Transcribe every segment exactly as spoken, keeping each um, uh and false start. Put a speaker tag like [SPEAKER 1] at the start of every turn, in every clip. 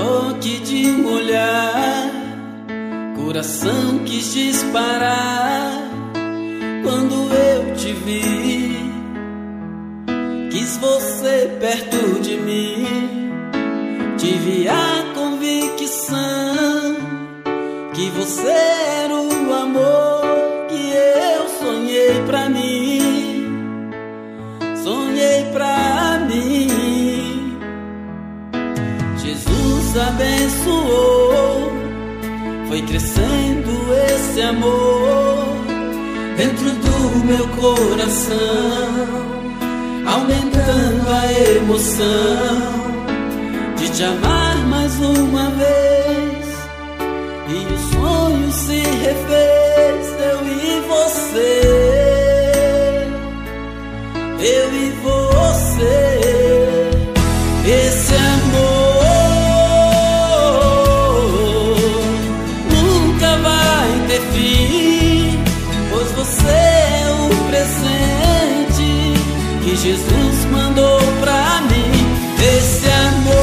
[SPEAKER 1] toque de um olhar, coração quis disparar. Quando eu te vi, quis você perto de mim. Tive a convicção que você era o amor que eu sonhei pra mim. Sonhei pra mim. Jesus abençoou, foi crescendo esse amor dentro do meu coração, aumentando a emoção de te amar mais uma vez. E o sonho se refez, eu e você, eu e você. Esse amor nunca vai ter fim, pois você é o presente que Jesus mandou pra mim. Esse amor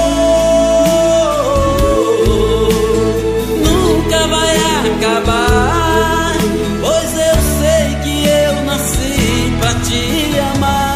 [SPEAKER 1] nunca vai acabar, pois eu sei que eu nasci pra te amar.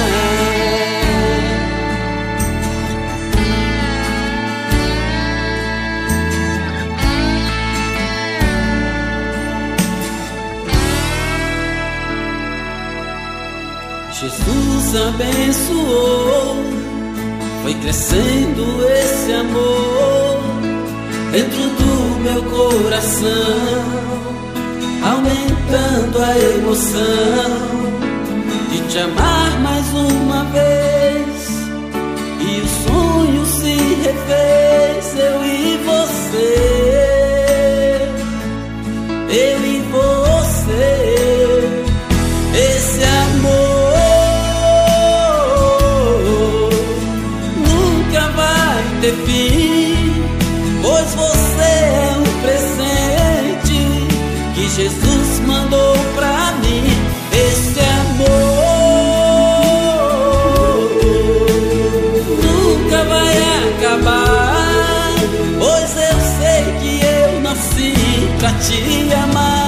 [SPEAKER 1] Jesus abençoou, foi crescendo esse amor dentro do meu coração, aumentando a emoção de te amar mais uma vez. E o sonho se refez, eu e você, eu e você. Esse amor ter fim, pois você é um presente que Jesus mandou pra mim. Esse amor nunca vai acabar, pois eu sei que eu nasci pra te amar.